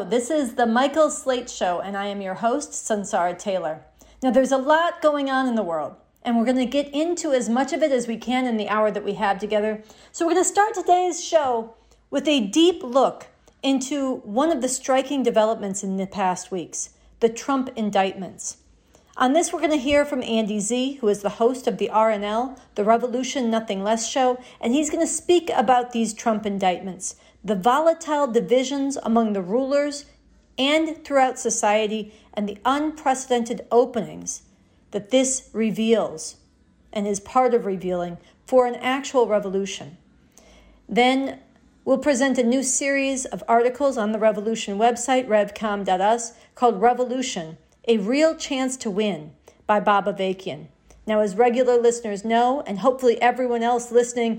This is the Michael Slate Show, and I am your host, Sansara Taylor. Now, there's a lot going on in the world, and we're going to get into as much of it as we can in the hour that we have together. So we're going to start today's show with a deep look into one of the striking developments in the past weeks, the Trump indictments. On this, we're going to hear from Andy Z, who is the host of the RNL, the Revolution Nothing Less show, and he's going to speak about these Trump indictments, the volatile divisions among the rulers and throughout society, and the unprecedented openings that this reveals and is part of revealing for an actual revolution. Then we'll present a new series of articles on the Revolution website, revcom.us, called Revolution, A Real Chance to Win by Bob Avakian. Now, as regular listeners know, and hopefully everyone else listening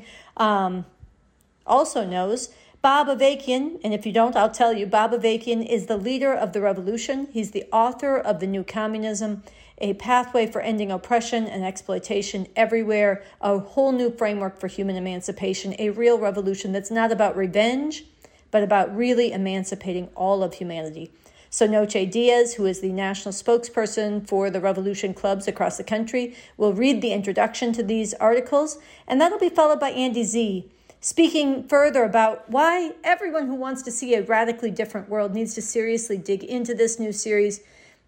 also knows, Bob Avakian, and if you don't, I'll tell you, Bob Avakian is the leader of the revolution. He's the author of The New Communism, A Pathway for Ending Oppression and Exploitation Everywhere, a whole new framework for human emancipation, a real revolution that's not about revenge, but about really emancipating all of humanity. So Noche Diaz, who is the national spokesperson for the revolution clubs across the country, will read the introduction to these articles, and that'll be followed by Andy Z, speaking further about why everyone who wants to see a radically different world needs to seriously dig into this new series.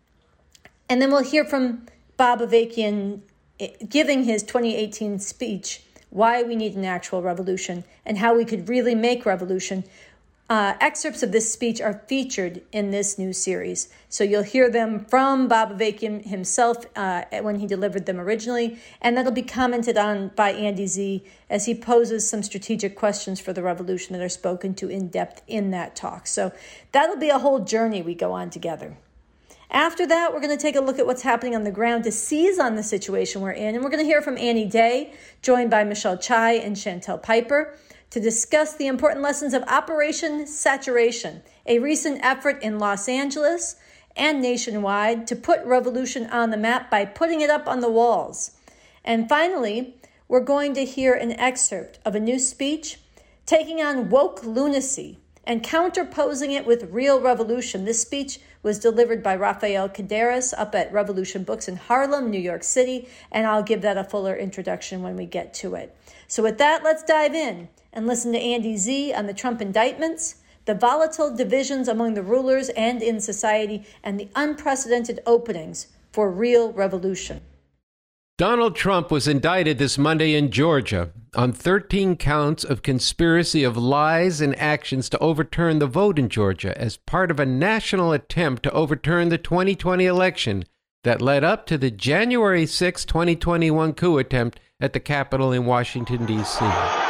And then we'll hear from Bob Avakian giving his 2018 speech, why we need an actual revolution and how we could really make revolution. Excerpts of this speech are featured in this new series. So you'll hear them from Bob Avakian himself when he delivered them originally, and that'll be commented on by Andy Z as he poses some strategic questions for the revolution that are spoken to in depth in that talk. So that'll be a whole journey we go on together. After that, we're going to take a look at what's happening on the ground to seize on the situation we're in, and we're going to hear from Annie Day, joined by Michelle Chai and Chantel Piper, to discuss the important lessons of Operation Saturation, a recent effort in Los Angeles and nationwide to put revolution on the map by putting it up on the walls. And finally, we're going to hear an excerpt of a new speech taking on woke lunacy and counterposing it with real revolution. This speech was delivered by Rafael Caderas up at Revolution Books in Harlem, New York City, and I'll give that a fuller introduction when we get to it. So with that, let's dive in and listen to Andy Z on the Trump indictments, the volatile divisions among the rulers and in society, and the unprecedented openings for real revolution. Donald Trump was indicted this Monday in Georgia on 13 counts of conspiracy of lies and actions to overturn the vote in Georgia as part of a national attempt to overturn the 2020 election that led up to the January 6, 2021 coup attempt at the Capitol in Washington, D.C.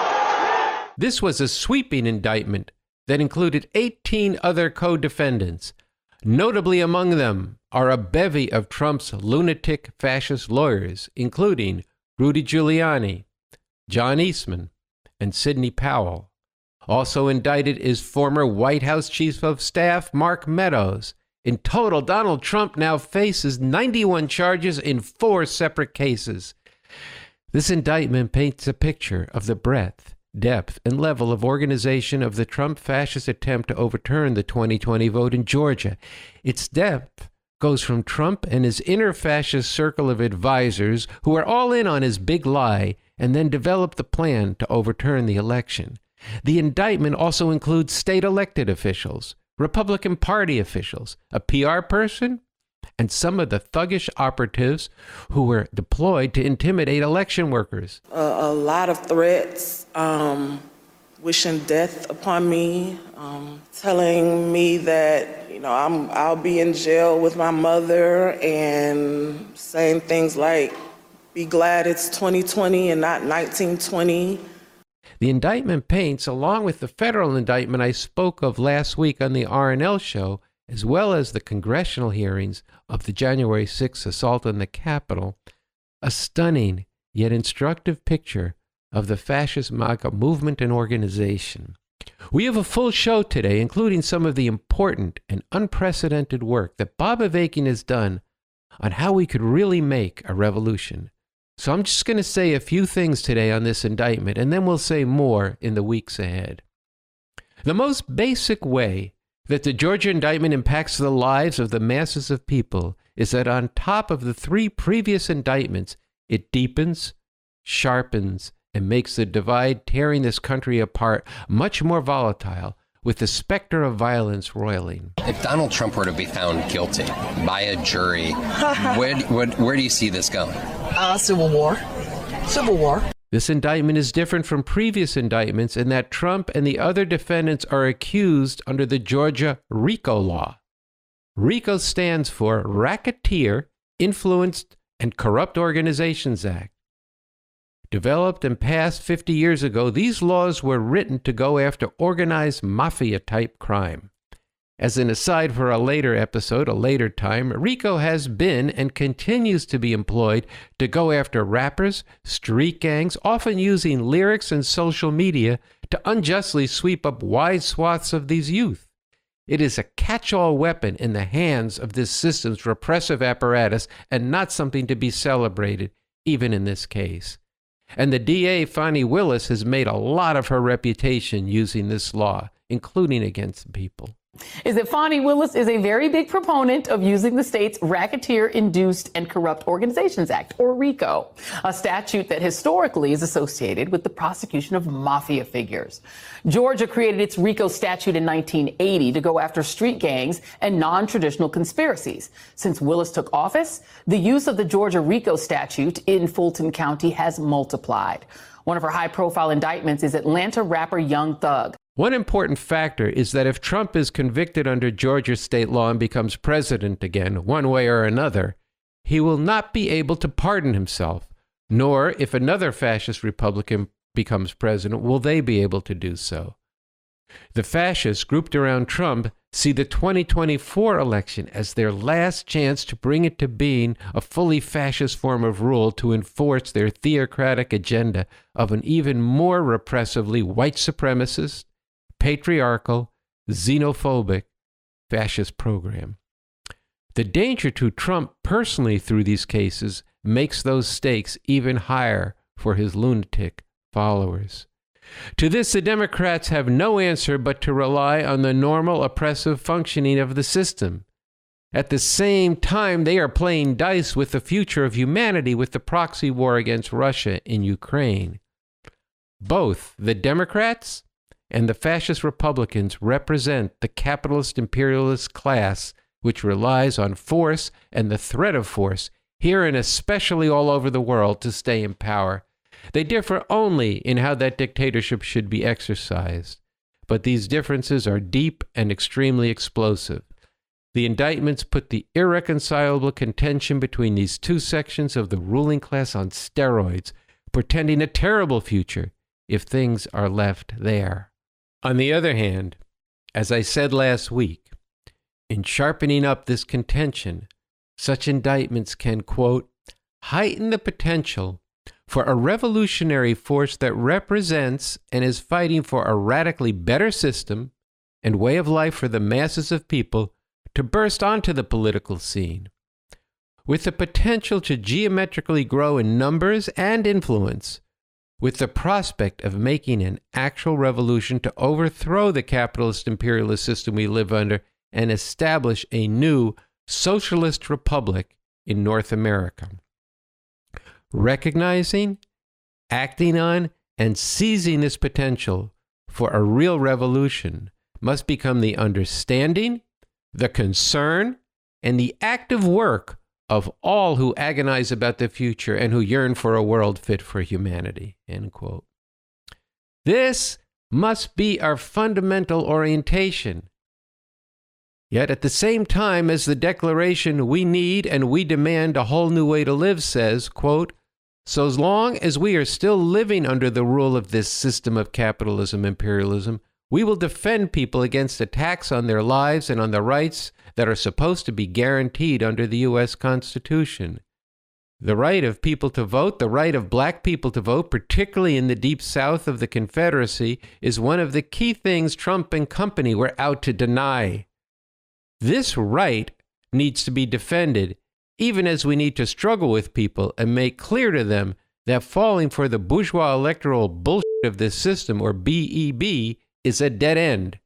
This was a sweeping indictment that included 18 other co-defendants. Notably among them are a bevy of Trump's lunatic fascist lawyers, including Rudy Giuliani, John Eastman, and Sidney Powell. Also indicted is former White House Chief of Staff Mark Meadows. In total, Donald Trump now faces 91 charges in 4 separate cases. This indictment paints a picture of the breadth, depth, and level of organization of the Trump fascist attempt to overturn the 2020 vote in Georgia. Its depth goes from Trump and his inner fascist circle of advisors who are all in on his big lie and then develop the plan to overturn the election. The indictment also includes state elected officials, Republican Party officials, a PR person, and some of the thuggish operatives who were deployed to intimidate election workers. A lot of threats, wishing death upon me, telling me that I'll be in jail with my mother, and saying things like, "Be glad it's 2020 and not 1920." The indictment paints, along with the federal indictment I spoke of last week on the RNL show, as well as the congressional hearings of the January 6th assault on the Capitol, a stunning yet instructive picture of the fascist MAGA movement and organization. We have a full show today, including some of the important and unprecedented work that Bob Avakian has done on how we could really make a revolution. So I'm just going to say a few things today on this indictment, and then we'll say more in the weeks ahead. The most basic way That the Georgia indictment impacts the lives of the masses of people is that on top of the 3 previous indictments, it deepens, sharpens, and makes the divide tearing this country apart much more volatile, with the specter of violence roiling. If Donald Trump were to be found guilty by a jury, where do you see this going? Civil war. Civil war. This indictment is different from previous indictments in that Trump and the other defendants are accused under the Georgia RICO law. RICO stands for Racketeer, Influenced, and Corrupt Organizations Act. Developed and passed 50 years ago, these laws were written to go after organized mafia-type crime. As an aside for a later episode, a later time, RICO has been and continues to be employed to go after rappers, street gangs, often using lyrics and social media to unjustly sweep up wide swaths of these youth. It is a catch-all weapon in the hands of this system's repressive apparatus and not something to be celebrated, even in this case. And the DA, Fani Willis, has made a lot of her reputation using this law, including against people. Is that Fani Willis is a very big proponent of using the state's Racketeer Induced and Corrupt Organizations Act, or RICO, a statute that historically is associated with the prosecution of mafia figures. Georgia created its RICO statute in 1980 to go after street gangs and non-traditional conspiracies. Since Willis took office, the use of the Georgia RICO statute in Fulton County has multiplied. One of her high-profile indictments is Atlanta rapper Young Thug. One important factor is that if Trump is convicted under Georgia state law and becomes president again, one way or another, he will not be able to pardon himself, nor, if another fascist Republican becomes president, will they be able to do so. The fascists grouped around Trump see the 2024 election as their last chance to bring into being a fully fascist form of rule to enforce their theocratic agenda of an even more repressively white supremacist, patriarchal, xenophobic, fascist program. The danger to Trump personally through these cases makes those stakes even higher for his lunatic followers. To this, the Democrats have no answer but to rely on the normal oppressive functioning of the system. At the same time, they are playing dice with the future of humanity with the proxy war against Russia in Ukraine. Both the Democrats and the fascist Republicans represent the capitalist imperialist class which relies on force and the threat of force, here and especially all over the world, to stay in power. They differ only in how that dictatorship should be exercised, but these differences are deep and extremely explosive. The indictments put the irreconcilable contention between these two sections of the ruling class on steroids, portending a terrible future if things are left there. On the other hand, as I said last week, in sharpening up this contention, such indictments can, quote, heighten the potential for a revolutionary force that represents and is fighting for a radically better system and way of life for the masses of people to burst onto the political scene, with the potential to geometrically grow in numbers and influence, with the prospect of making an actual revolution to overthrow the capitalist imperialist system we live under and establish a new socialist republic in North America. Recognizing, acting on, and seizing this potential for a real revolution must become the understanding, the concern, and the active work of all who agonize about the future and who yearn for a world fit for humanity, end quote. This must be our fundamental orientation. Yet at the same time as the declaration we need and we demand a whole new way to live says, quote, so as long as we are still living under the rule of this system of capitalism, imperialism, we will defend people against attacks on their lives and on the rights that are supposed to be guaranteed under the U.S. Constitution. The right of people to vote, the right of black people to vote, particularly in the deep south of the Confederacy, is one of the key things Trump and company were out to deny. This right needs to be defended, even as we need to struggle with people and make clear to them that falling for the bourgeois electoral bullshit of this system, or BEB, is a dead end.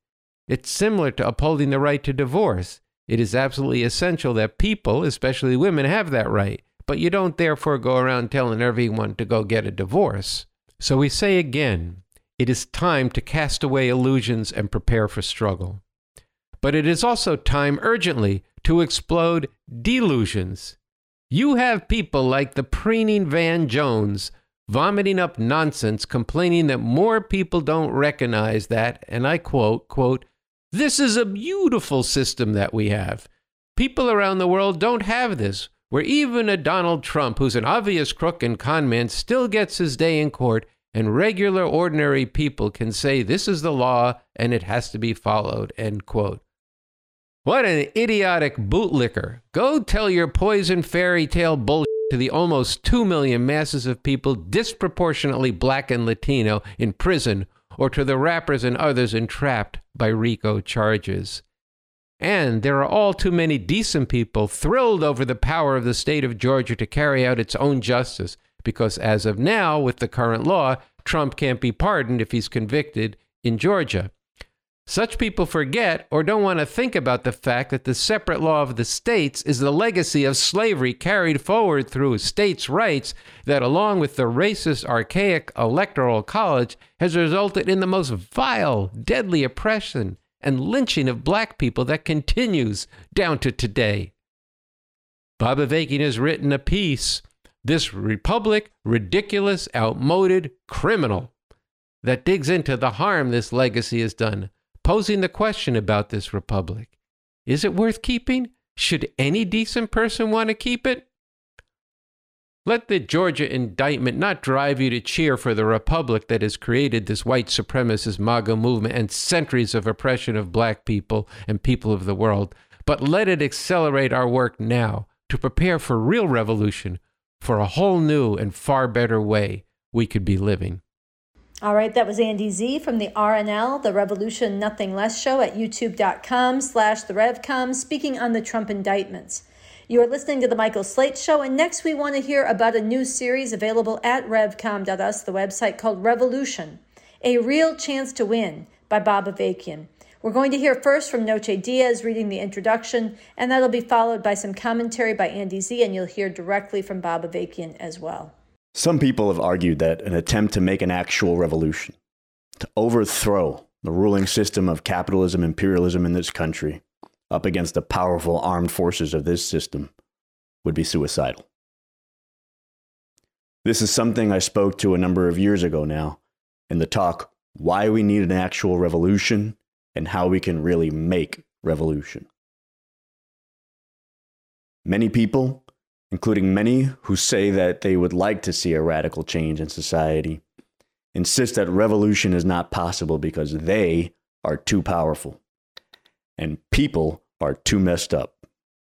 It's similar to upholding the right to divorce. It is absolutely essential that people, especially women, have that right, but you don't therefore go around telling everyone to go get a divorce. So we say again, it is time to cast away illusions and prepare for struggle. But it is also time urgently to explode delusions. You have people like the preening Van Jones vomiting up nonsense, complaining that more people don't recognize that, and I quote, "This is a beautiful system that we have. People around the world don't have this, where even a Donald Trump, who's an obvious crook and con man, still gets his day in court, and regular, ordinary people can say this is the law and it has to be followed," end quote. What an idiotic bootlicker. Go tell your poison fairy tale bullshit to the almost 2 million masses of people disproportionately black and Latino in prison, or to the rappers and others entrapped by RICO charges. And there are all too many decent people thrilled over the power of the state of Georgia to carry out its own justice, because as of now, with the current law, Trump can't be pardoned if he's convicted in Georgia. Such people forget or don't want to think about the fact that the separate law of the states is the legacy of slavery carried forward through states' rights that, along with the racist, archaic electoral college, has resulted in the most vile, deadly oppression and lynching of black people that continues down to today. Bob Avakian has written a piece, "This Republic, Ridiculous, Outmoded, Criminal," that digs into the harm this legacy has done, posing the question about this republic. Is it worth keeping? Should any decent person want to keep it? Let the Georgia indictment not drive you to cheer for the republic that has created this white supremacist MAGA movement and centuries of oppression of black people and people of the world, but let it accelerate our work now to prepare for real revolution, for a whole new and far better way we could be living. All right, that was Andy Z from the RNL, the Revolution Nothing Less show at youtube.com/therevcom, speaking on the Trump indictments. You are listening to The Michael Slate Show, and next we want to hear about a new series available at revcom.us, the website, called Revolution, A Real Chance to Win by Bob Avakian. We're going to hear first from Noche Diaz reading the introduction, and that'll be followed by some commentary by Andy Z, and you'll hear directly from Bob Avakian as well. Some people have argued that an attempt to make an actual revolution, to overthrow the ruling system of capitalism, imperialism in this country, up against the powerful armed forces of this system, would be suicidal. This is something I spoke to a number of years ago now, in the talk, Why We Need an Actual Revolution and How We Can Really Make Revolution. Many people, including many who say that they would like to see a radical change in society, insist that revolution is not possible because they are too powerful and people are too messed up.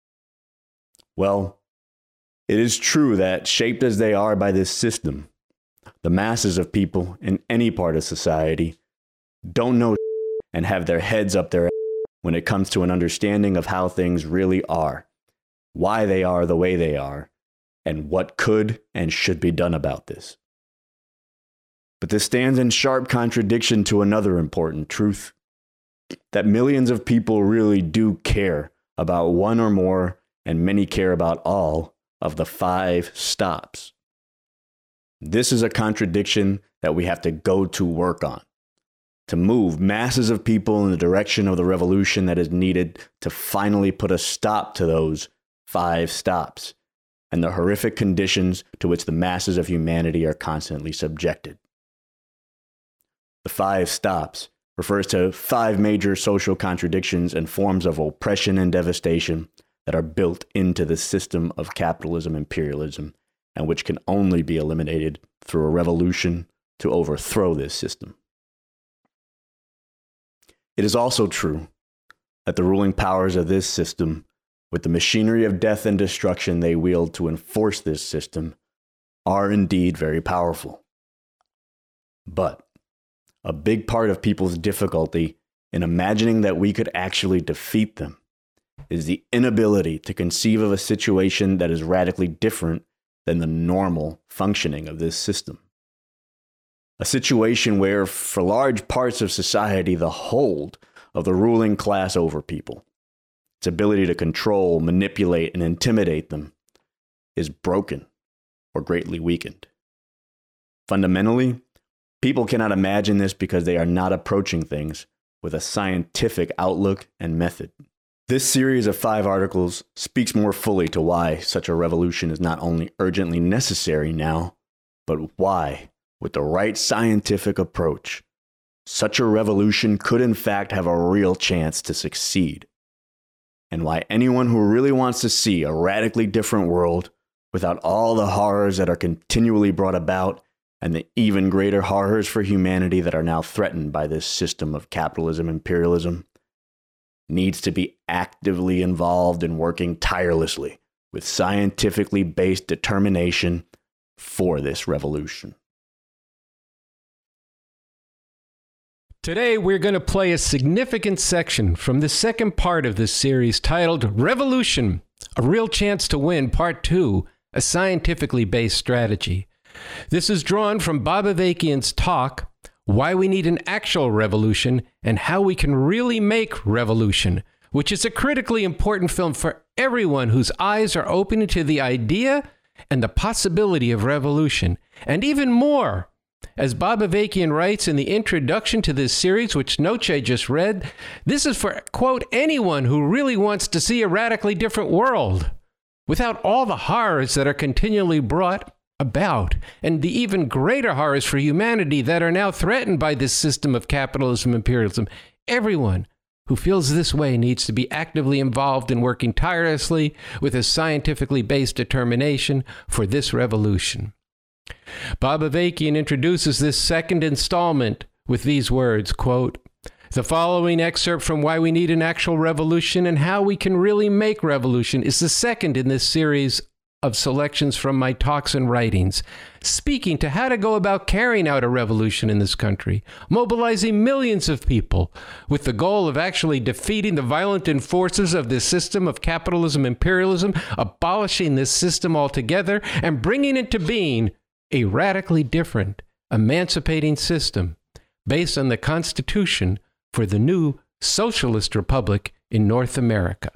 Well, it is true that, shaped as they are by this system, the masses of people in any part of society don't know and have their heads up their ass when it comes to an understanding of how things really are, why they are the way they are, and what could and should be done about this. But this stands in sharp contradiction to another important truth, that millions of people really do care about one or more, and many care about all, of the 5 stops. This is a contradiction that we have to go to work on, to move masses of people in the direction of the revolution that is needed to finally put a stop to those 5 stops and the horrific conditions to which the masses of humanity are constantly subjected. The 5 stops refers to 5 major social contradictions and forms of oppression and devastation that are built into the system of capitalism, imperialism, and which can only be eliminated through a revolution to overthrow this system. It is also true that the ruling powers of this system, with the machinery of death and destruction they wield to enforce this system, are indeed very powerful. But a big part of people's difficulty in imagining that we could actually defeat them is the inability to conceive of a situation that is radically different than the normal functioning of this system. A situation where, for large parts of society, the hold of the ruling class over people. Its ability to control, manipulate, and intimidate them is broken or greatly weakened. Fundamentally, people cannot imagine this because they are not approaching things with a scientific outlook and method. This series of 5 articles speaks more fully to why such a revolution is not only urgently necessary now, but why, with the right scientific approach, such a revolution could in fact have a real chance to succeed. And why anyone who really wants to see a radically different world without all the horrors that are continually brought about and the even greater horrors for humanity that are now threatened by this system of capitalism imperialism needs to be actively involved in working tirelessly with scientifically based determination for this revolution. Today, we're going to play a significant section from the second part of this series titled Revolution, A Real Chance to Win, Part 2, A Scientifically Based Strategy. This is drawn from Bob Avakian's talk, Why We Need an Actual Revolution and How We Can Really Make Revolution, which is a critically important film for everyone whose eyes are open to the idea and the possibility of revolution, and even more. As Bob Avakian writes in the introduction to this series, which Noche just read, this is for, quote, anyone who really wants to see a radically different world without all the horrors that are continually brought about, and the even greater horrors for humanity that are now threatened by this system of capitalism and imperialism. Everyone who feels this way needs to be actively involved in working tirelessly with a scientifically based determination for this revolution. Bob Avakian introduces this second installment with these words, quote, the following excerpt from Why We Need an Actual Revolution and How We Can Really Make Revolution is the second in this series of selections from my talks and writings, speaking to how to go about carrying out a revolution in this country, mobilizing millions of people with the goal of actually defeating the violent enforcers of this system of capitalism, imperialism, abolishing this system altogether, and bringing into being a radically different, emancipating system based on the Constitution for the new socialist republic in North America.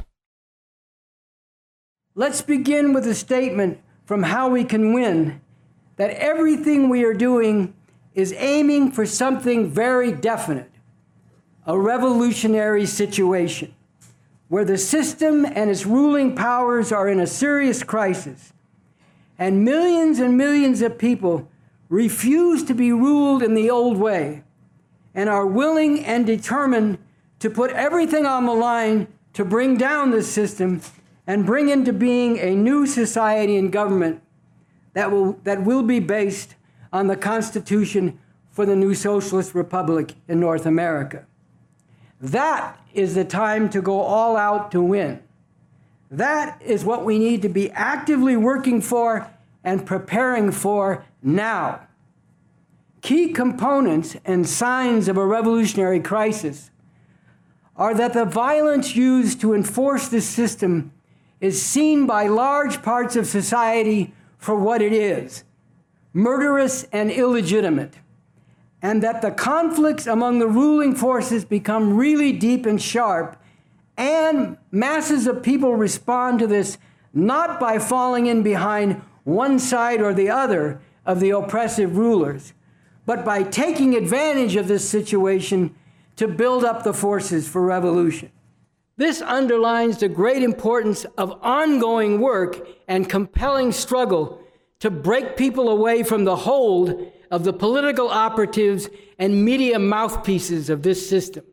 Let's begin with a statement from How We Can Win that everything we are doing is aiming for something very definite, a revolutionary situation where the system and its ruling powers are in a serious crisis, and millions of people refuse to be ruled in the old way and are willing and determined to put everything on the line to bring down this system and bring into being a new society and government that will be based on the Constitution for the new socialist republic in North America. That is the time to go all out to win. That is what we need to be actively working for and preparing for now. Key components and signs of a revolutionary crisis are that the violence used to enforce this system is seen by large parts of society for what it is, murderous and illegitimate, and that the conflicts among the ruling forces become really deep and sharp, and masses of people respond to this not by falling in behind one side or the other of the oppressive rulers, but by taking advantage of this situation to build up the forces for revolution. This underlines the great importance of ongoing work and compelling struggle to break people away from the hold of the political operatives and media mouthpieces of this system.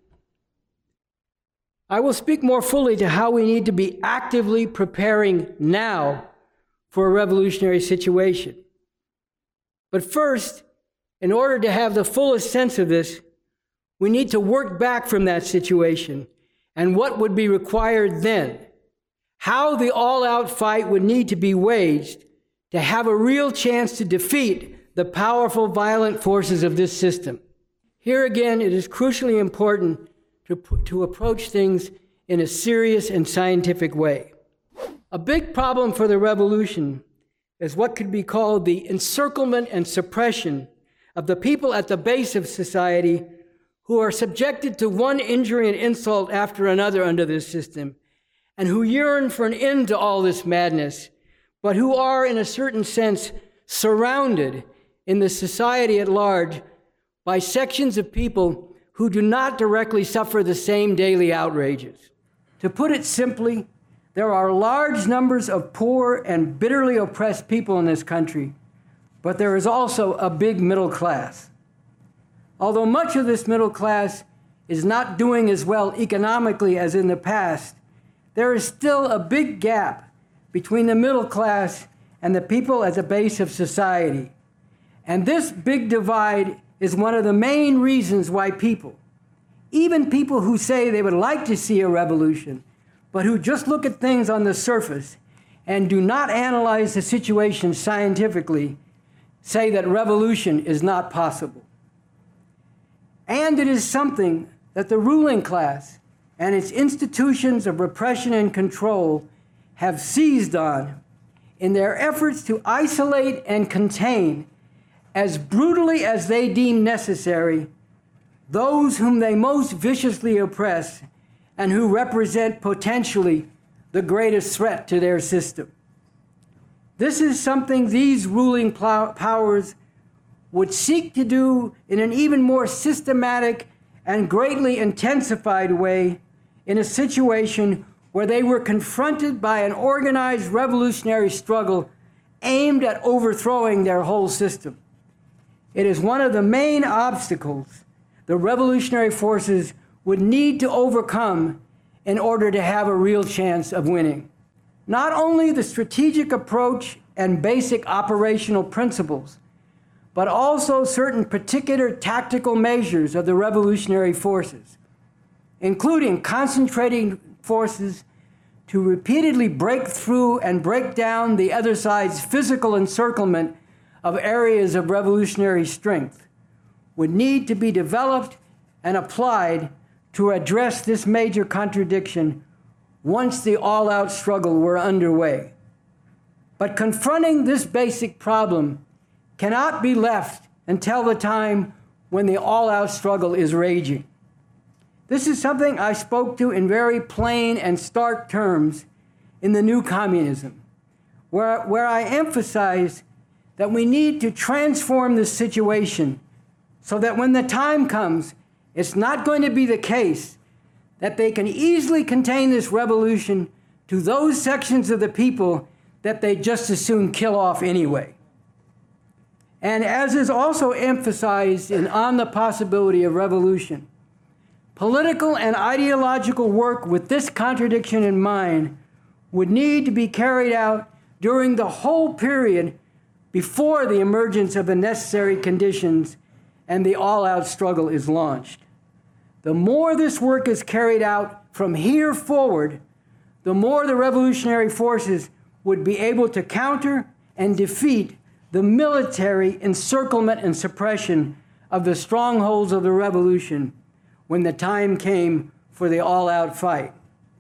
I will speak more fully to how we need to be actively preparing now for a revolutionary situation. But first, in order to have the fullest sense of this, we need to work back from that situation and what would be required then, how the all-out fight would need to be waged to have a real chance to defeat the powerful, violent forces of this system. Here again, it is crucially important to approach things in a serious and scientific way. A big problem for the revolution is what could be called the encirclement and suppression of the people at the base of society who are subjected to one injury and insult after another under this system, and who yearn for an end to all this madness, but who are, in a certain sense, surrounded in the society at large by sections of people who do not directly suffer the same daily outrages. To put it simply, there are large numbers of poor and bitterly oppressed people in this country, but there is also a big middle class. Although much of this middle class is not doing as well economically as in the past, there is still a big gap between the middle class and the people at the base of society. And this big divide is one of the main reasons why people, even people who say they would like to see a revolution, but who just look at things on the surface and do not analyze the situation scientifically, say that revolution is not possible. And it is something that the ruling class and its institutions of repression and control have seized on in their efforts to isolate and contain, as brutally as they deem necessary, those whom they most viciously oppress and who represent potentially the greatest threat to their system. This is something these ruling powers would seek to do in an even more systematic and greatly intensified way in a situation where they were confronted by an organized revolutionary struggle aimed at overthrowing their whole system. It is one of the main obstacles the revolutionary forces would need to overcome in order to have a real chance of winning. Not only the strategic approach and basic operational principles, but also certain particular tactical measures of the revolutionary forces, including concentrating forces to repeatedly break through and break down the other side's physical encirclement of areas of revolutionary strength, would need to be developed and applied to address this major contradiction once the all-out struggle were underway. But confronting this basic problem cannot be left until the time when the all-out struggle is raging. This is something I spoke to in very plain and stark terms in the New Communism, where I emphasized that we need to transform this situation so that when the time comes, it's not going to be the case that they can easily contain this revolution to those sections of the people that they just as soon kill off anyway. And as is also emphasized in On the Possibility of Revolution, political and ideological work with this contradiction in mind would need to be carried out during the whole period before the emergence of the necessary conditions and the all-out struggle is launched. The more this work is carried out from here forward, the more the revolutionary forces would be able to counter and defeat the military encirclement and suppression of the strongholds of the revolution when the time came for the all-out fight.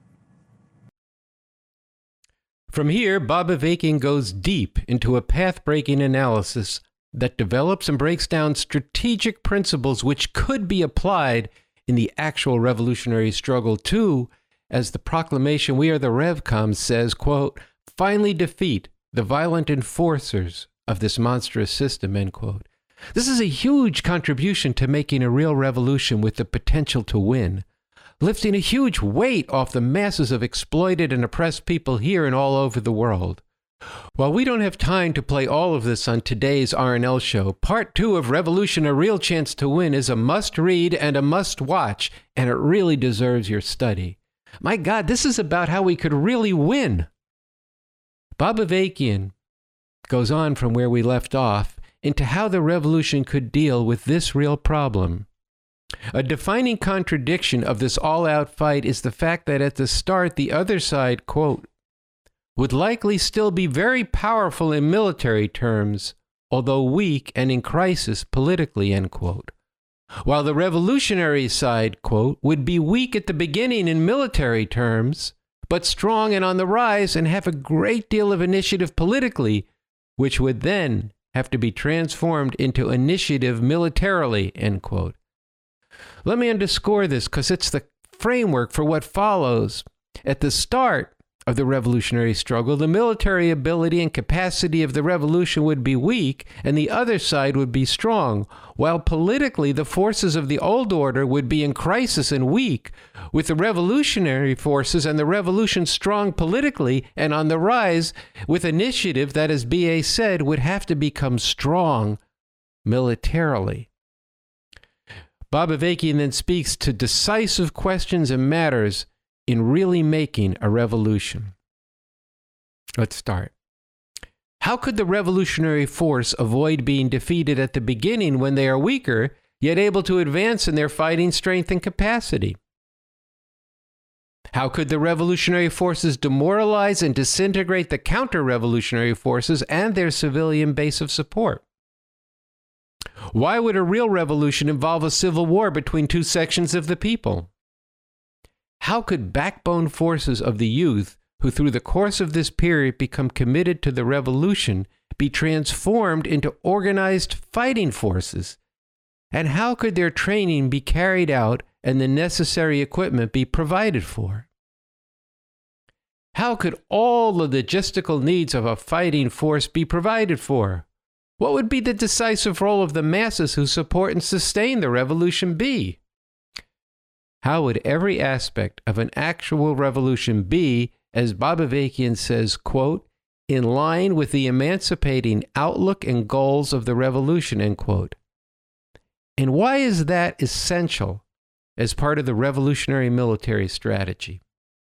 From here, Bob Avakian goes deep into a path-breaking analysis that develops and breaks down strategic principles which could be applied in the actual revolutionary struggle to, as the proclamation We Are the RevCom says, quote, finally defeat the violent enforcers of this monstrous system, end quote. This is a huge contribution to making a real revolution with the potential to win, lifting a huge weight off the masses of exploited and oppressed people here and all over the world. While we don't have time to play all of this on today's RNL show, Part 2 of Revolution, A Real Chance to Win is a must-read and a must-watch, and it really deserves your study. My God, this is about how we could really win. Bob Avakian goes on from where we left off into how the revolution could deal with this real problem. A defining contradiction of this all-out fight is the fact that at the start, the other side, quote, would likely still be very powerful in military terms, although weak and in crisis politically, end quote. While the revolutionary side, quote, would be weak at the beginning in military terms, but strong and on the rise and have a great deal of initiative politically, which would then have to be transformed into initiative militarily, end quote. Let me underscore this because it's the framework for what follows. At the start of the revolutionary struggle, the military ability and capacity of the revolution would be weak and the other side would be strong, while politically the forces of the old order would be in crisis and weak, with the revolutionary forces and the revolution strong politically and on the rise, with initiative that, as B.A. said, would have to become strong militarily. Bob Avakian then speaks to decisive questions and matters in really making a revolution. Let's start. How could the revolutionary force avoid being defeated at the beginning when they are weaker, yet able to advance in their fighting strength and capacity? How could the revolutionary forces demoralize and disintegrate the counter-revolutionary forces and their civilian base of support? Why would a real revolution involve a civil war between two sections of the people? How could backbone forces of the youth, who through the course of this period become committed to the revolution, be transformed into organized fighting forces? And how could their training be carried out and the necessary equipment be provided for? How could all the logistical needs of a fighting force be provided for? What would be the decisive role of the masses who support and sustain the revolution be? How would every aspect of an actual revolution be, as Bob Avakian says, quote, in line with the emancipating outlook and goals of the revolution, end quote? And why is that essential as part of the revolutionary military strategy?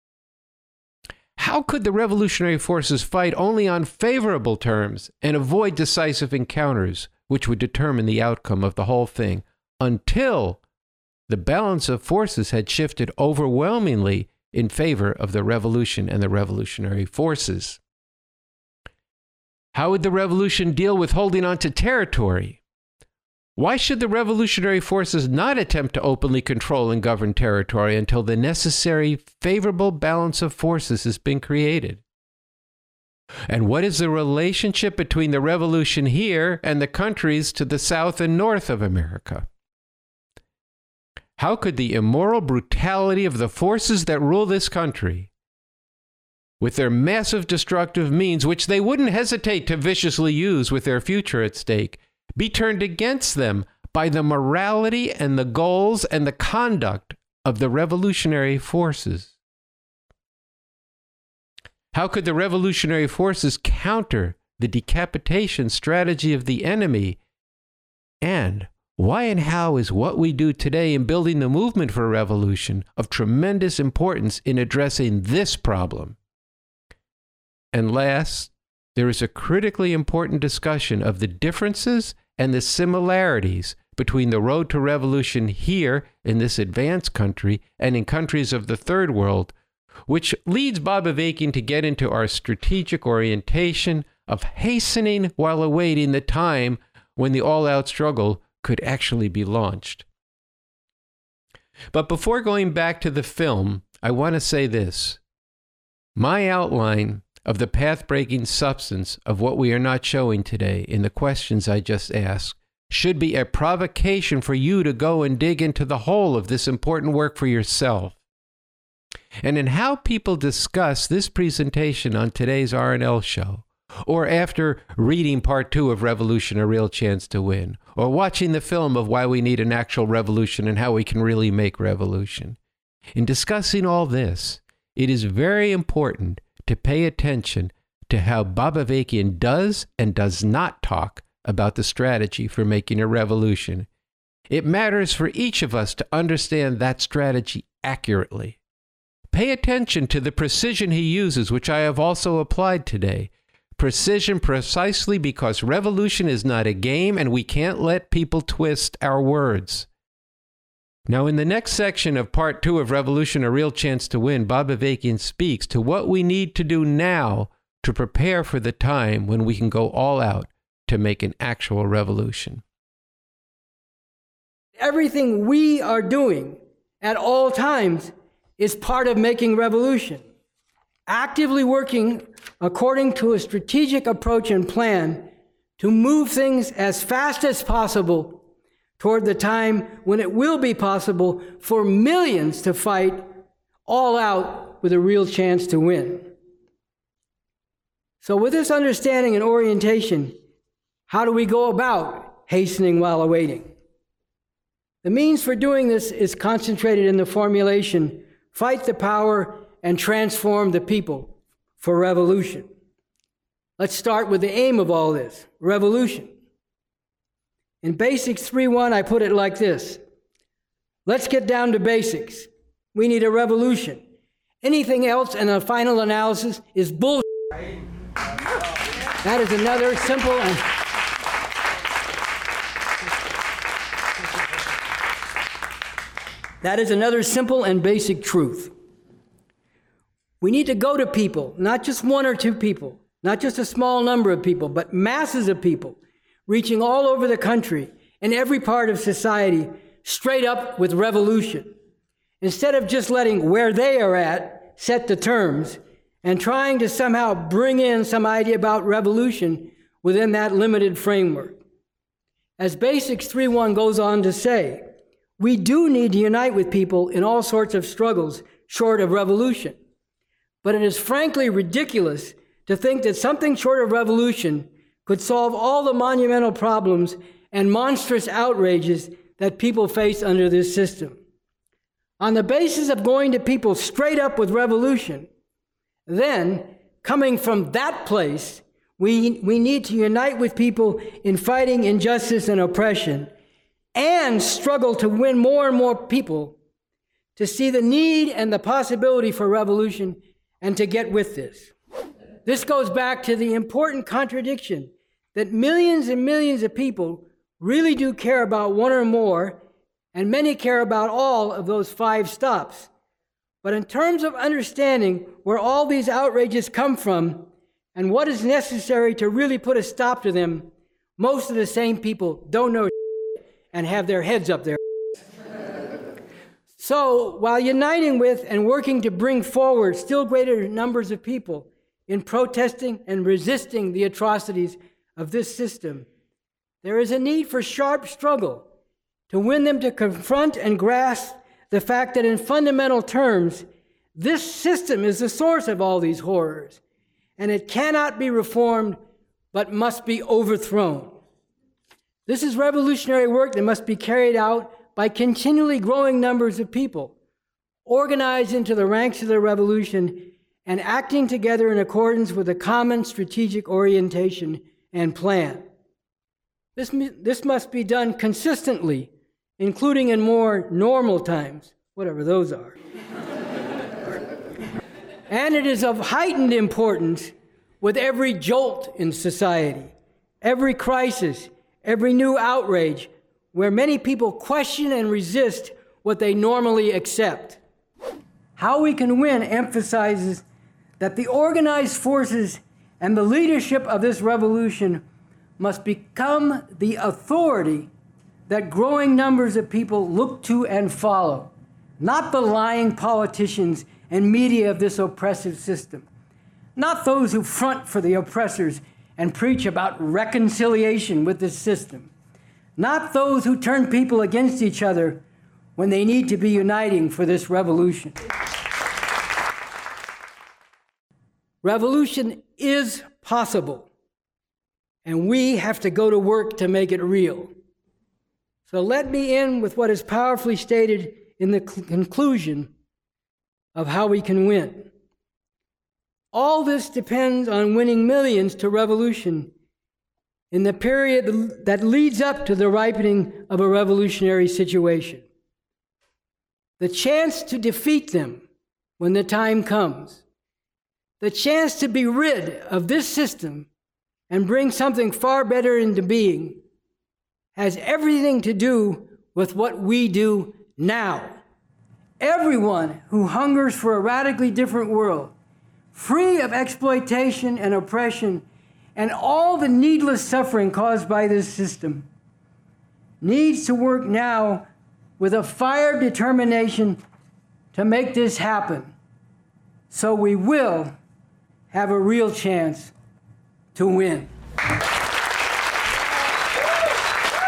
How could the revolutionary forces fight only on favorable terms and avoid decisive encounters, which would determine the outcome of the whole thing, until the balance of forces had shifted overwhelmingly in favor of the revolution and the revolutionary forces? How would the revolution deal with holding on to territory? Why should the revolutionary forces not attempt to openly control and govern territory until the necessary favorable balance of forces has been created? And what is the relationship between the revolution here and the countries to the south and north of America? How could the immoral brutality of the forces that rule this country, with their massive destructive means, which they wouldn't hesitate to viciously use with their future at stake, be turned against them by the morality and the goals and the conduct of the revolutionary forces? How could the revolutionary forces counter the decapitation strategy of the enemy? And why and how is what we do today in building the movement for revolution of tremendous importance in addressing this problem? And last, there is a critically important discussion of the differences and the similarities between the road to revolution here in this advanced country and in countries of the third world, which leads Bob Avakian to get into our strategic orientation of hastening while awaiting the time when the all-out struggle could actually be launched. But before going back to the film, I want to say this. My outline of the path-breaking substance of what we are not showing today in the questions I just asked should be a provocation for you to go and dig into the whole of this important work for yourself. And in how people discuss this presentation on today's RNL show, or after reading part 2 of Revolution, A Real Chance to Win, or watching the film of why we need an actual revolution and how we can really make revolution. In discussing all this, it is very important to pay attention to how Bob Avakian does and does not talk about the strategy for making a revolution. It matters for each of us to understand that strategy accurately. Pay attention to the precision he uses, which I have also applied today. Precision precisely because revolution is not a game and we can't let people twist our words. Now, in the next section of part 2 of Revolution, A Real Chance to Win, Bob Avakian speaks to what we need to do now to prepare for the time when we can go all out to make an actual revolution. Everything we are doing at all times is part of making revolution. Actively working according to a strategic approach and plan to move things as fast as possible toward the time when it will be possible for millions to fight all out with a real chance to win. So with this understanding and orientation, how do we go about hastening while awaiting? The means for doing this is concentrated in the formulation, fight the power and transform the people for revolution. Let's start with the aim of all this, revolution. In Basics 3.1, I put it like this. Let's get down to basics. We need a revolution. Anything else in a final analysis is bullshit. That is another simple and basic truth. We need to go to people, not just one or two people, not just a small number of people, but masses of people, reaching all over the country and every part of society, straight up with revolution. Instead of just letting where they are at set the terms and trying to somehow bring in some idea about revolution within that limited framework. As Basics 3.1 goes on to say, we do need to unite with people in all sorts of struggles short of revolution. But it is frankly ridiculous to think that something short of revolution could solve all the monumental problems and monstrous outrages that people face under this system. On the basis of going to people straight up with revolution, then, coming from that place, we need to unite with people in fighting injustice and oppression and struggle to win more and more people to see the need and the possibility for revolution and to get with this. This goes back to the important contradiction that millions and millions of people really do care about one or more, and many care about all of those 5 stops. But in terms of understanding where all these outrages come from and what is necessary to really put a stop to them, most of the same people don't know and have their heads up their. So, while uniting with and working to bring forward still greater numbers of people in protesting and resisting the atrocities of this system, there is a need for sharp struggle to win them to confront and grasp the fact that in fundamental terms, this system is the source of all these horrors, and it cannot be reformed, but must be overthrown. This is revolutionary work that must be carried out by continually growing numbers of people, organized into the ranks of the revolution and acting together in accordance with a common strategic orientation and plan. This must be done consistently, including in more normal times, whatever those are. And it is of heightened importance with every jolt in society, every crisis, every new outrage, where many people question and resist what they normally accept. How we can win emphasizes that the organized forces and the leadership of this revolution must become the authority that growing numbers of people look to and follow, not the lying politicians and media of this oppressive system, not those who front for the oppressors and preach about reconciliation with this system, not those who turn people against each other when they need to be uniting for this revolution. Revolution is possible, and we have to go to work to make it real. So let me end with what is powerfully stated in the conclusion of how we can win. All this depends on winning millions to revolution in the period that leads up to the ripening of a revolutionary situation. The chance to defeat them when the time comes, the chance to be rid of this system and bring something far better into being, has everything to do with what we do now. Everyone who hungers for a radically different world, free of exploitation and oppression and all the needless suffering caused by this system, needs to work now with a fire determination to make this happen, so we will have a real chance to win.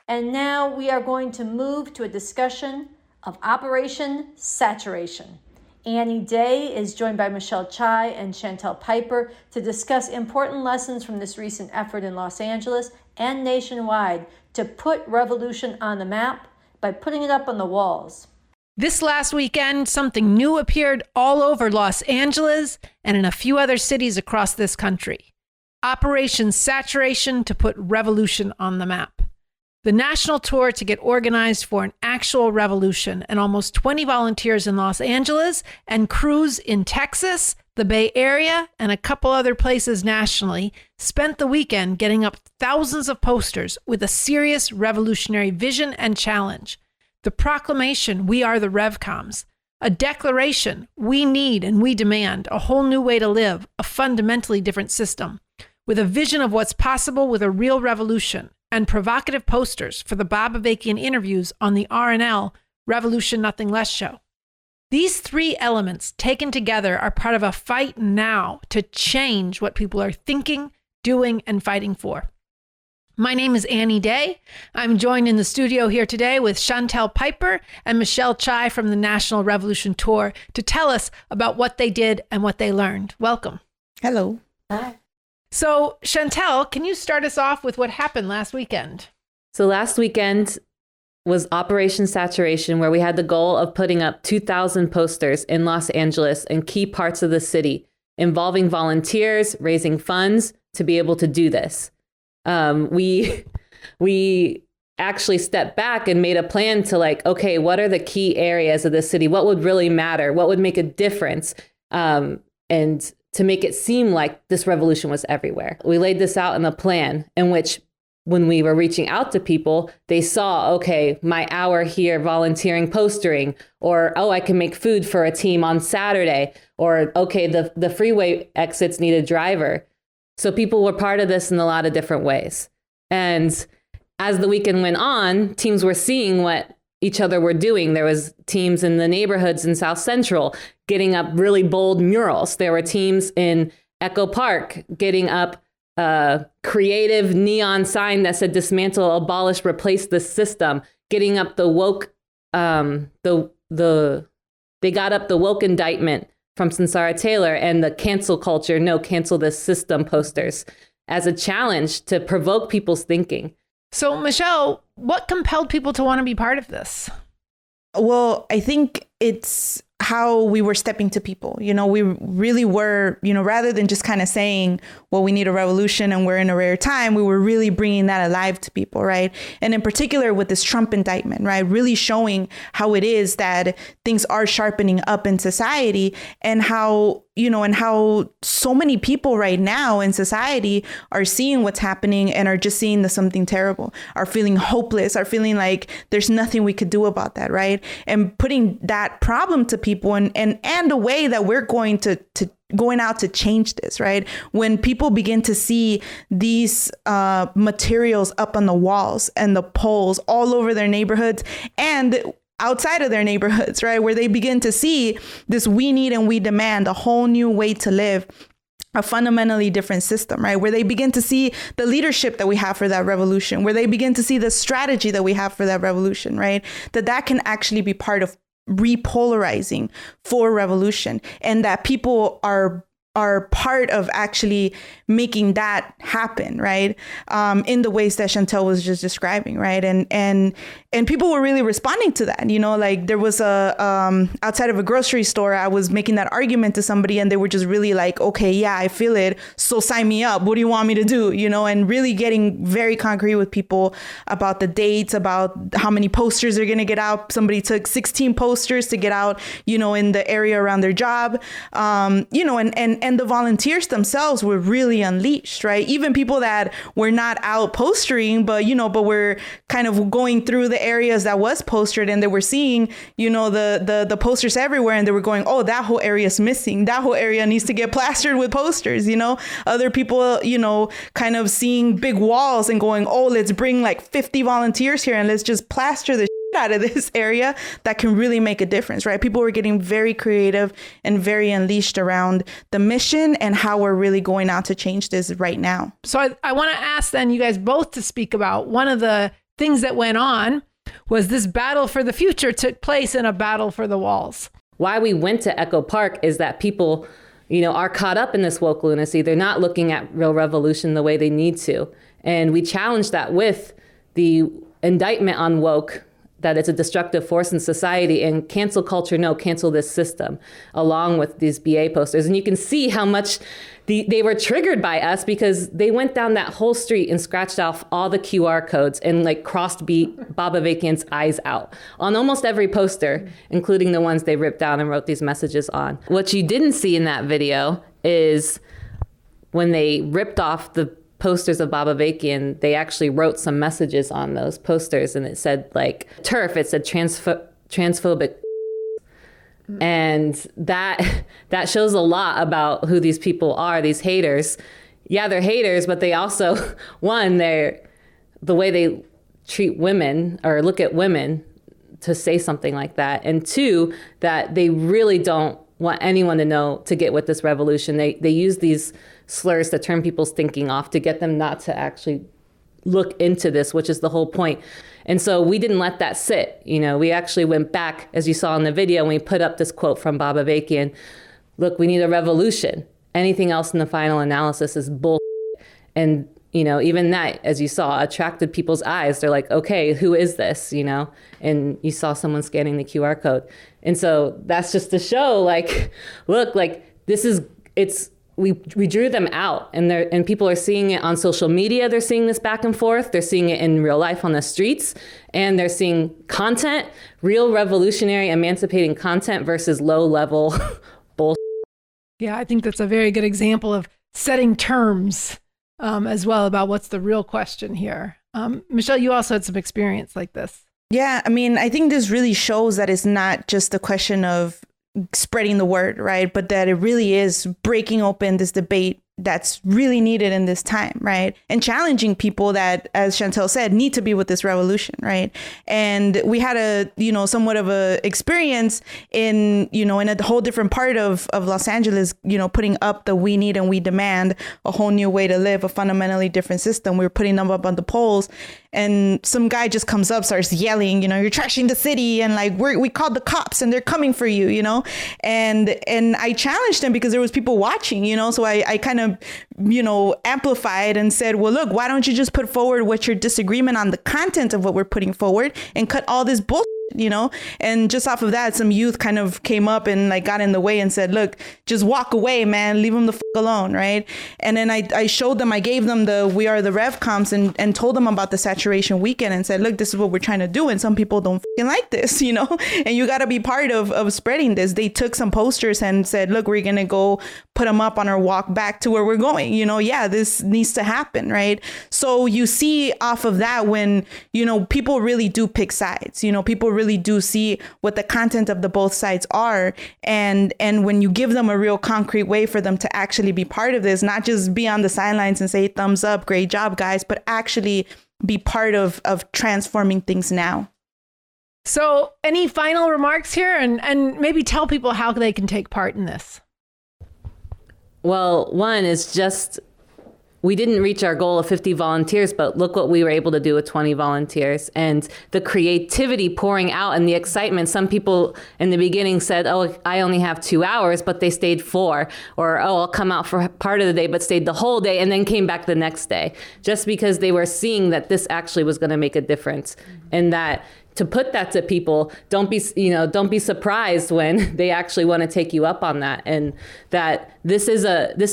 And now we are going to move to a discussion of Operation Saturation. Annie Day is joined by Michelle Chai and Chantel Piper to discuss important lessons from this recent effort in Los Angeles and nationwide to put revolution on the map by putting it up on the walls. This last weekend, something new appeared all over Los Angeles and in a few other cities across this country. Operation Saturation to put revolution on the map. The national tour to get organized for an actual revolution, and almost 20 volunteers in Los Angeles and crews in Texas, the Bay Area, and a couple other places nationally spent the weekend getting up thousands of posters with a serious revolutionary vision and challenge. The proclamation, "We are the RevComs," a declaration, "We need and we demand a whole new way to live, a fundamentally different system," with a vision of what's possible with a real revolution, and provocative posters for the Bob Avakian interviews on the RNL Revolution Nothing Less show. These three elements taken together are part of a fight now to change what people are thinking, doing, and fighting for. My name is Annie Day. I'm joined in the studio here today with Chantel Piper and Michelle Chai from the National Revolution Tour to tell us about what they did and what they learned. Welcome. Hello. Hi. So, Chantel, can you start us off with what happened last weekend? So last weekend was Operation Saturation, where we had the goal of putting up 2,000 posters in Los Angeles and key parts of the city, involving volunteers, raising funds to be able to do this. We actually stepped back and made a plan to okay, what are the key areas of the city? What would really matter? What would make a difference? And to make it seem like this revolution was everywhere. We laid this out in a plan in which, when we were reaching out to people, they saw, okay, my hour here volunteering, postering, or, oh, I can make food for a team on Saturday, or, okay, the freeway exits need a driver. So people were part of this in a lot of different ways. And as the weekend went on, teams were seeing what each other were doing. There was teams in the neighborhoods in South Central getting up really bold murals. There were teams in Echo Park getting up a creative neon sign that said "Dismantle, abolish, replace the system." Getting up the woke, they got up the woke indictment from Sunsara Taylor and the cancel culture, no, cancel this system posters as a challenge to provoke people's thinking. So, Michelle, what compelled people to want to be part of this? Well, I think it's how we were stepping to people. We really were, rather than just kind of saying, well, we need a revolution and we're in a rare time, we were really bringing that alive to people, right? And in particular with this Trump indictment, right? Really showing how it is that things are sharpening up in society, and how, and how so many people right now in society are seeing what's happening and are just seeing something terrible, are feeling hopeless, are feeling like there's nothing we could do about that, right? And putting that problem to people and a way that we're going out to change this, right? When people begin to see these materials up on the walls and the poles all over their neighborhoods and outside of their neighborhoods, right? Where they begin to see this "we need and we demand a whole new way to live, a fundamentally different system," right? Where they begin to see the leadership that we have for that revolution, where they begin to see the strategy that we have for that revolution, right? That can actually be part of repolarizing for revolution, and that people are part of actually making that happen, right? In the ways that Chantel was just describing, right? And people were really responding to that. There was outside of a grocery store, I was making that argument to somebody, and they were just really like, okay, yeah, I feel it. So sign me up. What do you want me to do? And really getting very concrete with people about the dates, about how many posters they're going to get out. Somebody took 16 posters to get out, in the area around their job, and the volunteers themselves were really unleashed, right? Even people that were not out postering, but were kind of going through the areas that was postered, and they were seeing, the posters everywhere, and they were going, oh, that whole area is missing. That whole area needs to get plastered with posters, Other people, kind of seeing big walls and going, oh, let's bring 50 volunteers here and let's just plaster the out of this area that can really make a difference, right? People were getting very creative and very unleashed around the mission and how we're really going out to change this right now. So I want to ask then you guys both to speak about one of the things that went on was this battle for the future took place in a battle for the walls. Why we went to Echo Park is that people, are caught up in this woke lunacy. They're not looking at real revolution the way they need to. And we challenged that with the indictment on woke, that it's a destructive force in society, and cancel culture, no, cancel this system, along with these BA posters. And you can see how much they were triggered by us, because they went down that whole street and scratched off all the QR codes and crossed Baba Avakian's eyes out on almost every poster, including the ones they ripped down and wrote these messages on. What you didn't see in that video is when they ripped off the posters of Baba Avakian, they actually wrote some messages on those posters, and it said TERF, it said transphobic. And that shows a lot about who these people are, these haters. Yeah, they're haters, but they also, one, they're the way they treat women or look at women to say something like that. And two, that they really don't want anyone to get with this revolution. They use these slurs to turn people's thinking off, to get them not to actually look into this, which is the whole point. And so we didn't let that sit. We actually went back, as you saw in the video, and we put up this quote from Baba Avakian. Look, we need a revolution. Anything else in the final analysis is bull. And, even that, as you saw, attracted people's eyes. They're like, okay, who is this? And you saw someone scanning the QR code. And so that's just to show, look, we drew them out, and people are seeing it on social media. They're seeing this back and forth. They're seeing it in real life on the streets, and they're seeing content, real revolutionary, emancipating content versus low-level bullshit. Yeah, I think that's a very good example of setting terms as well about what's the real question here. Michelle, you also had some experience like this. Yeah, I think this really shows that it's not just a question of spreading the word, right? But that it really is breaking open this debate that's really needed in this time, right? And challenging people that, as Chantel said, need to be with this revolution, right? And we had somewhat of a experience in a whole different part of Los Angeles, putting up the "we need and we demand a whole new way to live, a fundamentally different system." We were putting them up on the polls, and some guy just comes up, starts yelling, you're trashing the city, and we called the cops and they're coming for you, and I challenged him because there was people watching, so I kind of amplified and said, well, look, why don't you just put forward what's your disagreement on the content of what we're putting forward and cut all this bullshit, and just off of that, some youth kind of came up and got in the way and said, look, just walk away, man, leave them the alone, right? And then I showed them, I gave them the "We Are the Rev Comps" and told them about the saturation weekend and said, look, this is what we're trying to do, and some people don't like this, and you got to be part of spreading this. They took some posters and said, look, we're gonna go put them up on our walk back to where we're going, yeah, this needs to happen, right? So you see off of that when people really do pick sides, people really do see what the content of the both sides are, and when you give them a real concrete way for them to actually be part of this, not just be on the sidelines and say thumbs up, great job guys, but actually be part of transforming things now. So any final remarks here, and maybe tell people how they can take part in this? Well, one is just, we didn't reach our goal of 50 volunteers, but look what we were able to do with 20 volunteers, and the creativity pouring out and the excitement. Some people in the beginning said, oh, I only have 2 hours, but they stayed 4, or, oh, I'll come out for part of the day, but stayed the whole day and then came back the next day, just because they were seeing that this actually was going to make a difference. And that to put that to people, don't be surprised when they actually want to take you up on that. And that this is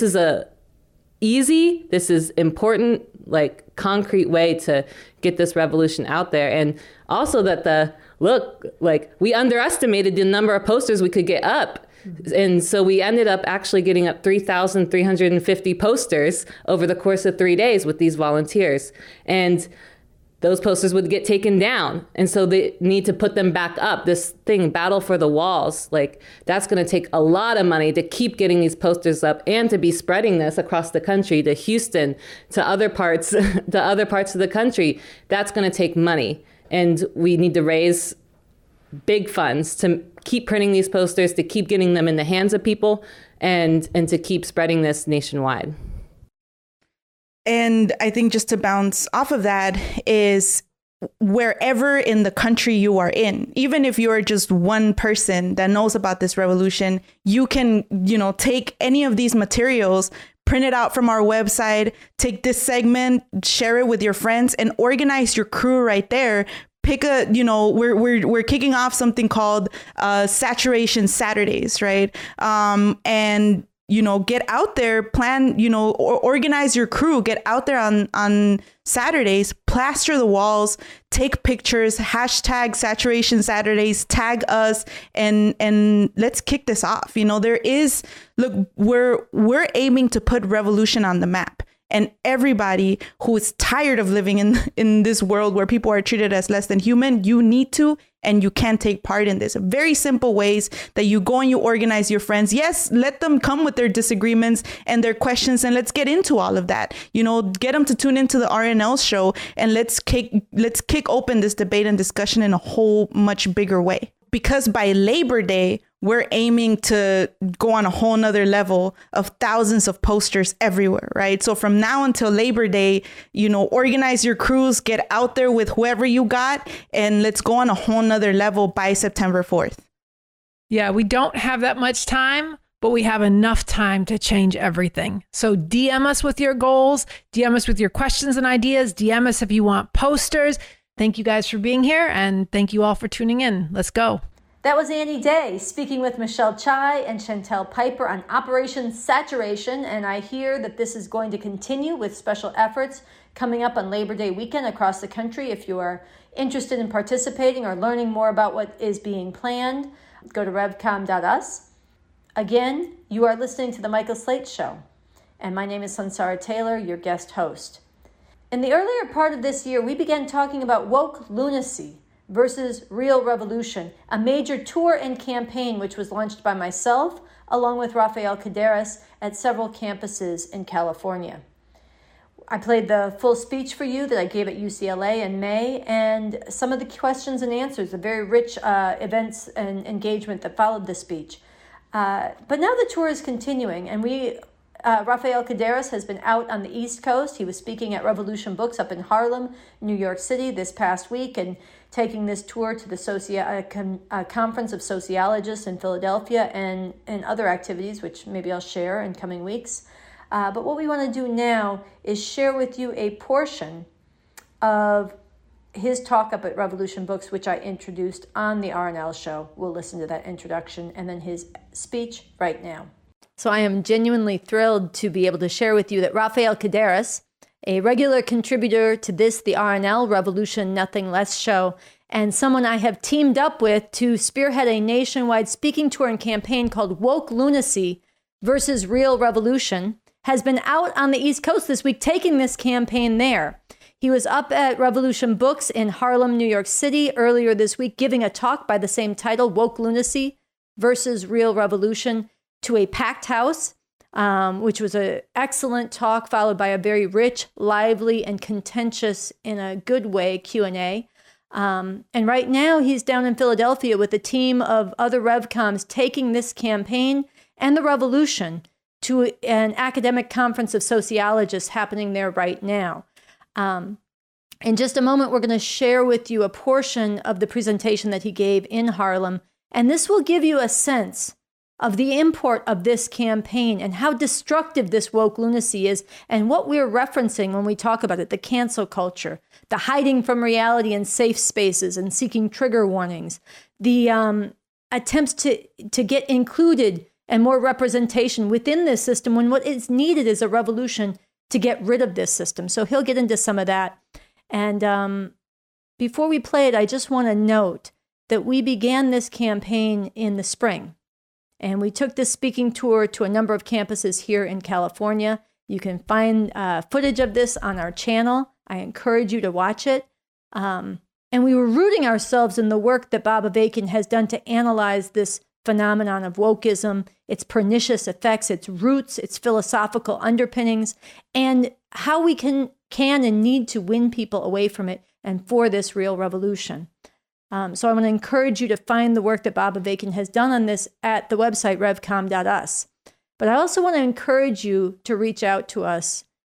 easy, this is important, concrete way to get this revolution out there. And also that we underestimated the number of posters we could get up. And so we ended up actually getting up 3,350 posters over the course of 3 days with these volunteers. And those posters would get taken down. And so they need to put them back up. This thing, Battle for the Walls, that's going to take a lot of money to keep getting these posters up and to be spreading this across the country, to Houston, to other parts of the country. That's going to take money. And we need to raise big funds to keep printing these posters, to keep getting them in the hands of people, and to keep spreading this nationwide. And I think just to bounce off of that is wherever in the country you are in. Even if you're just one person that knows about this revolution, you can, take any of these materials, print it out from our website, take this segment, share it with your friends, and organize your crew right there. Pick we're kicking off something called Saturation Saturdays, right? And get out there, plan, or organize your crew, get out there on Saturdays, plaster the walls, take pictures, hashtag Saturation Saturdays, tag us, and let's kick this off. We're aiming to put revolution on the map. And everybody who is tired of living in this world where people are treated as less than human, you need to and you can take part in this. Very simple ways that you go and you organize your friends. Yes, let them come with their disagreements and their questions, and let's get into all of that. Get them to tune into the RNL show, and let's kick open this debate and discussion in a whole much bigger way. Because by Labor Day, we're aiming to go on a whole nother level of thousands of posters everywhere, right? So from now until Labor Day, organize your crews, get out there with whoever you got, and let's go on a whole nother level by September 4th. Yeah, we don't have that much time, but we have enough time to change everything. So DM us with your goals, DM us with your questions and ideas, DM us if you want posters. Thank you guys for being here, and thank you all for tuning in. Let's go. That was Annie Day speaking with Michelle Chai and Chantel Piper on Operation Saturation, and I hear that this is going to continue with special efforts coming up on Labor Day weekend across the country. If you are interested in participating or learning more about what is being planned, go to revcom.us. Again, you are listening to The Michael Slate Show, and my name is Sansara Taylor, your guest host. In the earlier part of this year, we began talking about woke lunacy versus real revolution, a major tour and campaign which was launched by myself along with Rafael Caderas at several campuses in California. I played the full speech for you that I gave at UCLA in May, and some of the questions and answers, the very rich events and engagement that followed the speech. But now the tour is continuing, and Rafael Caderas has been out on the East Coast. He was speaking at Revolution Books up in Harlem, New York City this past week, and taking this tour to the Conference of Sociologists in Philadelphia and other activities, which maybe I'll share in coming weeks. But what we want to do now is share with you a portion of his talk up at Revolution Books, which I introduced on the RNL show. We'll listen to that introduction and then his speech right now. So I am genuinely thrilled to be able to share with you that Rafael Caderas, a regular contributor to the RNL Revolution Nothing Less show, and someone I have teamed up with to spearhead a nationwide speaking tour and campaign called Woke Lunacy versus Real Revolution, has been out on the East Coast this week taking this campaign there. He was up at Revolution Books in Harlem, New York City earlier this week, giving a talk by the same title, Woke Lunacy versus Real Revolution, to a packed house, which was an excellent talk, followed by a very rich, lively, and contentious, in a good way, Q&A. And right now, he's down in Philadelphia with a team of other RevComs taking this campaign and the revolution to an academic conference of sociologists happening there right now. In just a moment, we're going to share with you a portion of the presentation that he gave in Harlem, and this will give you a sense of the import of this campaign and how destructive this woke lunacy is, and what we're referencing when we talk about it, the cancel culture, the hiding from reality in safe spaces and seeking trigger warnings, the attempts to get included and more representation within this system, when what is needed is a revolution to get rid of this system. So he'll get into some of that. And before we play it, I just want to note that we began this campaign in the spring. And we took this speaking tour to a number of campuses here in California. You can find footage of this on our channel. I encourage you to watch it. And we were rooting ourselves in the work that Bob Avakian has done to analyze this phenomenon of wokeism, its pernicious effects, its roots, its philosophical underpinnings, and how we can and need to win people away from it and for this real revolution. So I want to encourage you to find the work that Bob Avakian has done on this at the website revcom.us. But I also want to encourage you to reach out to us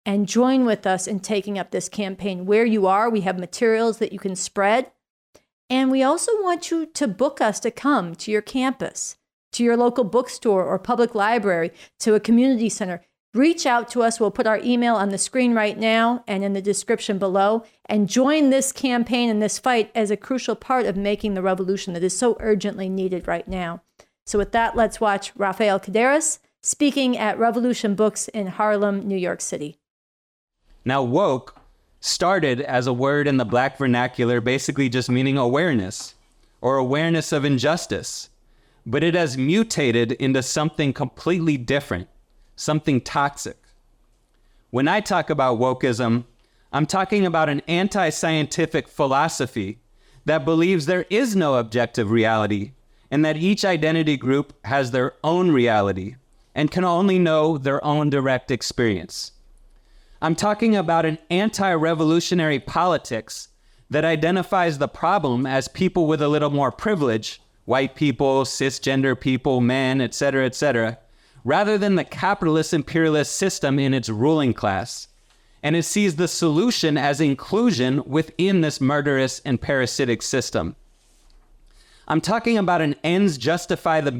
and join with us in taking up this campaign. Where you are, we have materials that you can spread. And we also want you to book us to come to your campus, to your local bookstore or public library, to a community center. Reach out to us. We'll put our email on the screen right now and in the description below. And join this campaign and this fight as a crucial part of making the revolution that is so urgently needed right now. So with that, let's watch Rafael Caderas speaking at Revolution Books in Harlem, New York City. Now, woke started as a word in the Black vernacular, basically just meaning awareness or awareness of injustice. But it has mutated into something completely different, something toxic. When I talk about wokeism, I'm talking about an anti-scientific philosophy that believes there is no objective reality and that each identity group has their own reality and can only know their own direct experience. I'm talking about an anti-revolutionary politics that identifies the problem as people with a little more privilege, white people, cisgender people, men, etc., rather than the capitalist imperialist system in its ruling class. And it sees the solution as inclusion within this murderous and parasitic system. I'm talking about an ends justify the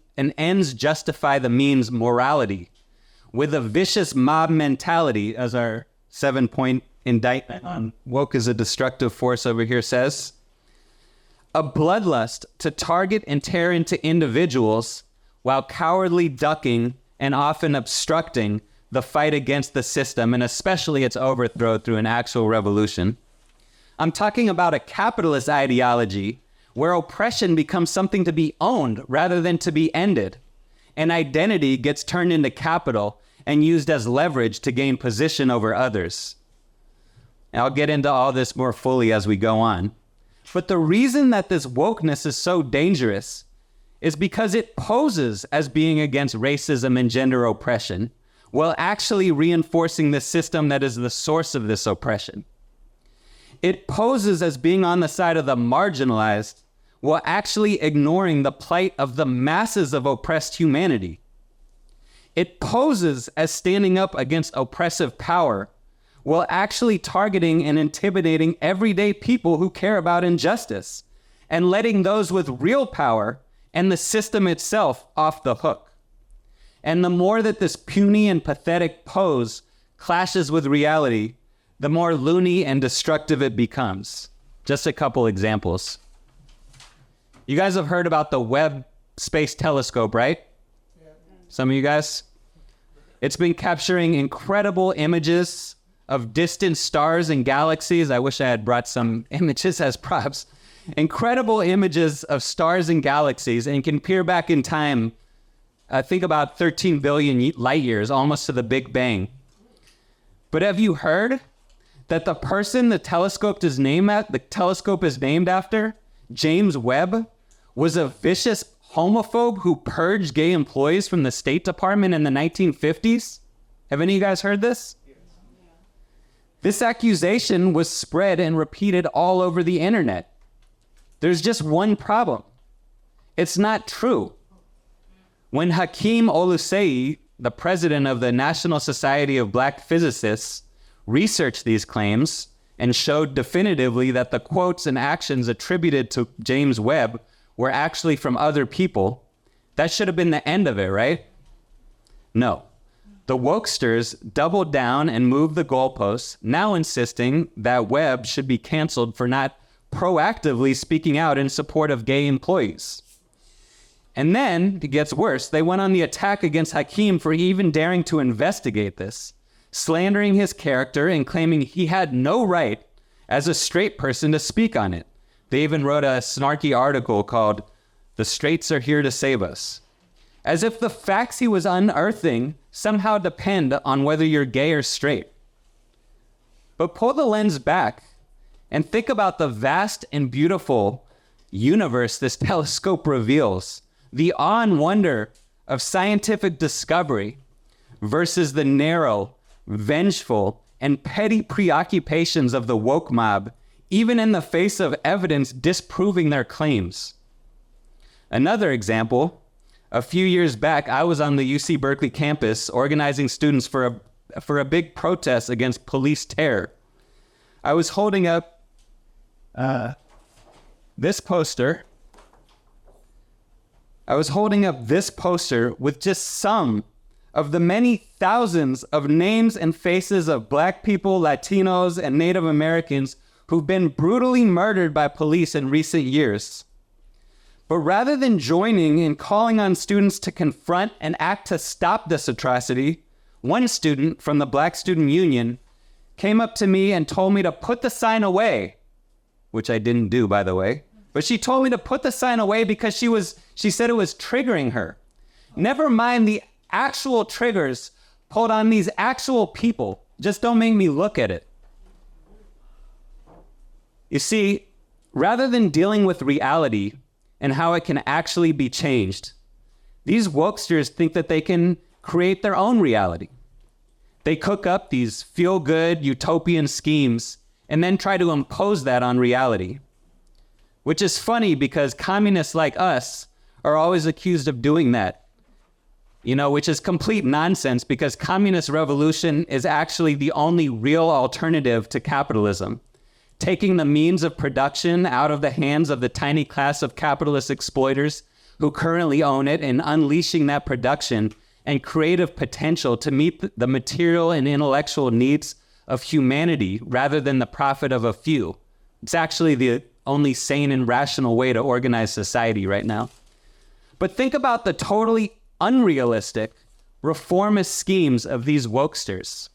means morality, with a vicious mob mentality, as our 7-point indictment on woke is a destructive force over here says. A bloodlust to target and tear into individuals while cowardly ducking and often obstructing the fight against the system, and especially its overthrow through an actual revolution. I'm talking about a capitalist ideology where oppression becomes something to be owned rather than to be ended, and identity gets turned into capital and used as leverage to gain position over others. I'll get into all this more fully as we go on. But the reason that this wokeness is so dangerous is because it poses as being against racism and gender oppression, while actually reinforcing the system that is the source of this oppression. It poses as being on the side of the marginalized, while actually ignoring the plight of the masses of oppressed humanity. It poses as standing up against oppressive power, while actually targeting and intimidating everyday people who care about injustice, and letting those with real power and the system itself off the hook. And the more that this puny and pathetic pose clashes with reality, the more loony and destructive it becomes. Just a couple examples. You guys have heard about the Webb Space Telescope, right? Some of you guys? It's been capturing incredible images of distant stars and galaxies. I wish I had brought some images as props. Incredible images of stars and galaxies, and can peer back in time, I think about 13 billion light years, almost to the Big Bang. But have you heard that the person the telescope is named after, James Webb, was a vicious homophobe who purged gay employees from the State Department in the 1950s? Have any of you guys heard this? This accusation was spread and repeated all over the internet. There's just one problem. It's not true. When Hakeem Oluseyi, the president of the National Society of Black Physicists, researched these claims and showed definitively that the quotes and actions attributed to James Webb were actually from other people, that should have been the end of it, right? No. The wokesters doubled down and moved the goalposts, now insisting that Webb should be canceled for not proactively speaking out in support of gay employees. And then, it gets worse, they went on the attack against Hakeem for even daring to investigate this, slandering his character and claiming he had no right as a straight person to speak on it. They even wrote a snarky article called, "The Straights Are Here to Save Us," as if the facts he was unearthing somehow depend on whether you're gay or straight. But pull the lens back and think about the vast and beautiful universe this telescope reveals, the awe and wonder of scientific discovery versus the narrow, vengeful, and petty preoccupations of the woke mob, even in the face of evidence disproving their claims. Another example, a few years back, I was on the UC Berkeley campus organizing students for for a big protest against police terror. I was holding up this poster. I was holding up this poster with just some of the many thousands of names and faces of Black people, Latinos, and Native Americans who've been brutally murdered by police in recent years. But rather than joining and calling on students to confront and act to stop this atrocity, one student from the Black Student Union came up to me and told me to put the sign away, which I didn't do, by the way. But she told me to put the sign away because she said it was triggering her. Never mind the actual triggers pulled on these actual people. Just don't make me look at it. You see, rather than dealing with reality and how it can actually be changed, these wokesters think that they can create their own reality. They cook up these feel-good utopian schemes and then try to impose that on reality. Which is funny because communists like us are always accused of doing that. Which is complete nonsense because communist revolution is actually the only real alternative to capitalism. Taking the means of production out of the hands of the tiny class of capitalist exploiters who currently own it and unleashing that production and creative potential to meet the material and intellectual needs of humanity rather than the profit of a few. It's actually the only sane and rational way to organize society right now. But think about the totally unrealistic reformist schemes of these wokesters.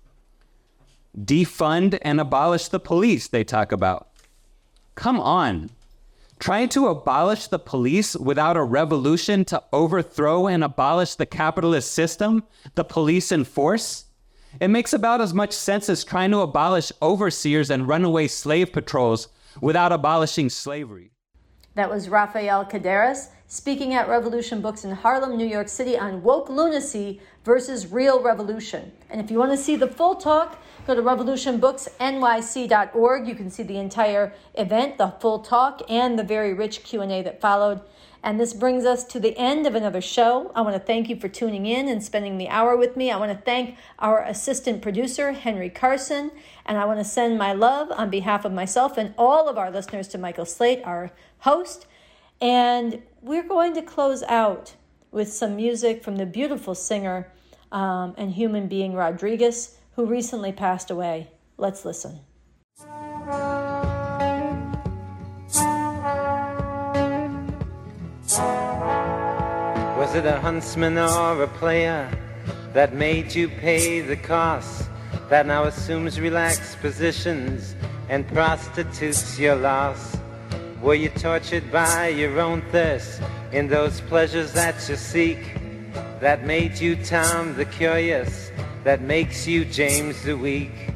Defund and abolish the police, they talk about. Come on. Trying to abolish the police without a revolution to overthrow and abolish the capitalist system the police enforce? It makes about as much sense as trying to abolish overseers and runaway slave patrols without abolishing slavery. That was Rafael Caderas speaking at Revolution Books in Harlem, New York City on woke lunacy versus real revolution. And if you want to see the full talk, go to revolutionbooksnyc.org. You can see the entire event, the full talk, and the very rich Q&A that followed. And this brings us to the end of another show. I want to thank you for tuning in and spending the hour with me. I want to thank our assistant producer, Henry Carson. And I want to send my love on behalf of myself and all of our listeners to Michael Slate, our host. And we're going to close out with some music from the beautiful singer and human being Rodriguez, who recently passed away. Let's listen. Was it a huntsman or a player that made you pay the cost, that now assumes relaxed positions and prostitutes your loss? Were you tortured by your own thirst in those pleasures that you seek, that made you Tom the Curious, that makes you James the Weak?